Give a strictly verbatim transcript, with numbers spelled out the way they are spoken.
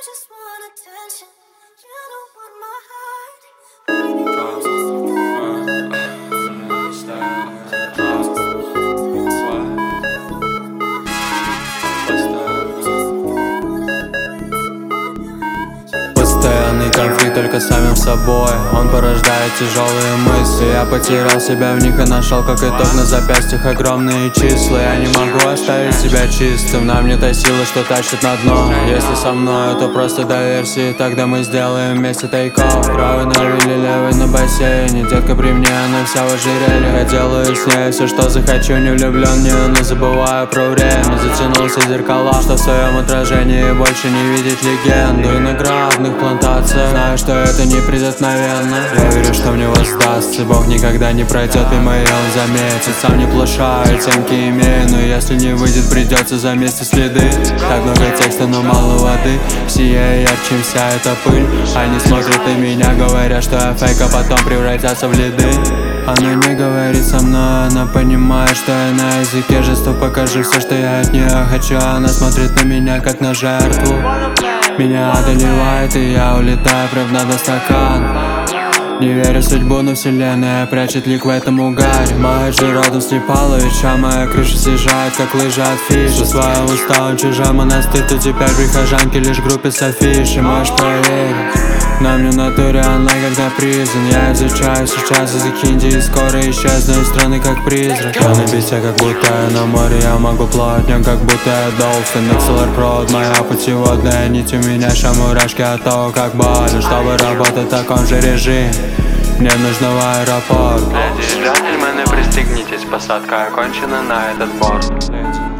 just want attention. You don't want my heart. Baby, you just want Постоянный конфликт только с самим собой. Он порождает тяжелые мысли. Я потерял себя в них и нашел как итог на запястьях огромные числа. Я не могу оставить себя чистым. Нам не та сила, что тащит на дно. Если со мной, то просто доверься, и тогда мы сделаем вместе тейк-офф. Правый на вилле, левый на бассейне. Детка при мне, она вся в ожерелье. Я делаю с ней все, что захочу. Не влюблен в нее, но забываю про время. Затянулся в зеркала, что в своем отражении больше не видеть легенду. Виноградных плантациях, знаю, что это неприкосновенно. Я верю, что мне воздастся. Бог никогда не пройдет мимо, и он заметит. Сам не плашаю, оценки имею, но если не выйдет, придется заместить следы. Так много текста, но мало воды. Сияю ярче вся эта пыль. Они смотрят на меня, говорят, что я фейк, а потом превратятся в лиды. Она не говорит со мной, она понимает, что я на языке жестов. Покажи все, что я от нее хочу. Она смотрит на меня, как на жертву. Меня одолевает, и я улетаю прям на стакан. Не верю в судьбу, но вселенная прячет лик в этом угаре. Мает же родом с Непаловича, моя крыша съезжает, как лыжи от фиши. В своем уставом чужой монастырь, то теперь прихожанки лишь в группе с афиши. Можешь проверить, на мне в натуре онлайн, как напризан. Я изучаю сейчас язык хинди, и скоро исчезну из страны, как призрак. Я на бите, как будто я на море, я могу плавать в нем, как будто я долфин. Экселер провод, моя путеводная нить. У меня шамурашки от того, как болен. Чтобы работать в таком же режиме, мне нужно в аэропорт. Леди и джентльмены, пристегнитесь, посадка окончена на этот борт.